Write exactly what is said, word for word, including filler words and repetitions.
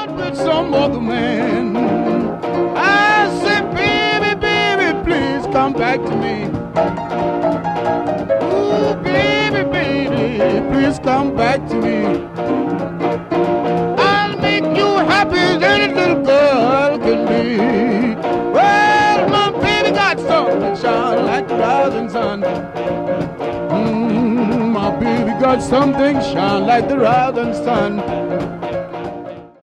with some other man. I say, baby, baby, please come back to me. Ooh, baby, baby, please come back to me. I'll make you happy as any little girl can be. Well, my baby got something that shine like the rising sun. Mm, my baby got something shine like the rising sun.